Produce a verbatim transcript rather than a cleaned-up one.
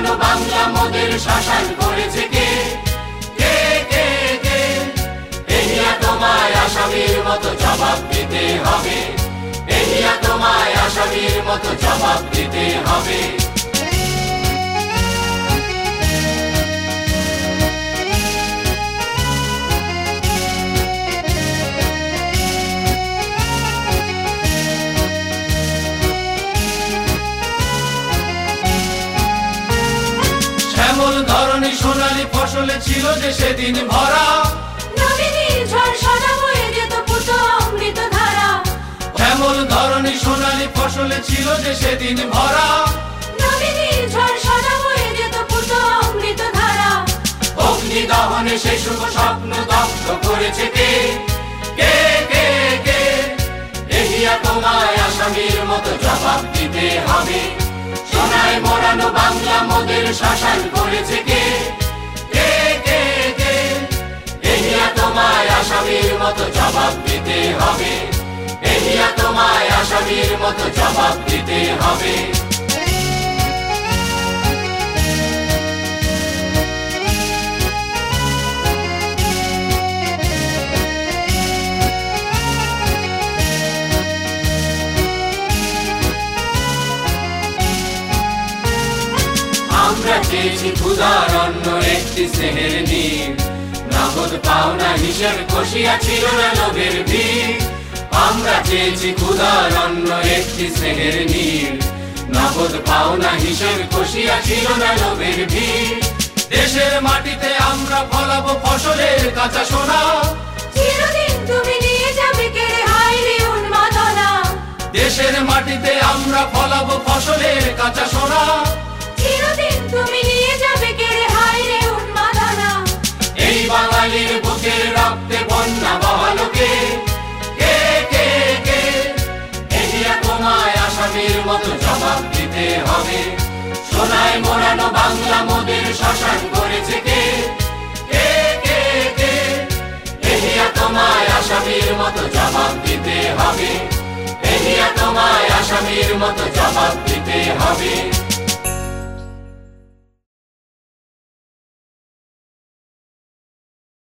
মরানো বাংলা মোদের শাসন করেছে কে কে কে কে এহিয়া তোমায় আসামির মতো জবাব দিতে হবে, এহিয়া তোমায় আসামির মতো জবাব দিতে হবে। শ্যামল ধরনী সোনালী ফসলে ছিল যে সেদিন ভরা, নবীনের ঝড় সদা বয়ে যেত পুত অমৃত ধারা। শ্যামল ধরনী সোনালী ফসলে ছিল যে সেদিন ভরা, নবীনের ঝড় সদা বয়ে যেত পুত অমৃত ধারা। অগ্নি দহনে সেই শুভ স্বপ্ন দগ্ধ করেছে কে কে কে কে এহিয়া তোমায় আসামির মতো জবাব দিতে হবে, সোনায় মোড়ানো বাংলা মোদের শাসন করেছে কে কে কে কে এহিয়া তোমায় আসামির মতো জবাব দিতে হবে, এহিয়া তোমায় আসামির মতো জবাব দিতে হবে। আমরা চেয়েছি ক্ষুধার অন্ন একটি স্নেহের নীর, নগদ পাওনা হিসেব কষিয়া ছিল না লোভের ভিড়। আমরা চেয়েছি ক্ষুধার অন্ন একটি স্নেহের নীর, নগদ পাওনা হিসেব কষিয়া ছিল না লোভের ভিড়। দেশের মাটিতে আমরা ফলাবো ফসলের কাঁচা সোনা, চিরদিন তুমি নিয়ে যাবে কেড়ে হায় রে উন্মাদনা। দেশের মাটিতে আমরা ফলাবো ফসলের কাঁচা সোনা, চিরদিন তুমি নিয়ে যাবে কেড়ে হায় রে উন্মাদনা। এই বাঙালির বুকের রক্তে বন্যা বহালো কে কে কে কে এহিয়া তোমায় আসামির মতো জবাব দিতে হবে, সোনায় মোড়ানো বাংলা মোদের শাসন করেছে কে কে কে কে এহিয়া তোমায় আসামির মতো জবাব দিতে হবে, এহিয়া তোমায় আসামির মতো জবাব দিতে হবে।